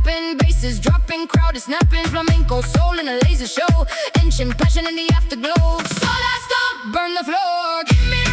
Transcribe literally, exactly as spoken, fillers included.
clapping, basses dropping, crowd is snapping, flamenco soul in a laser show, ancient passion in the afterglow. So let's stop, burn the floor, give me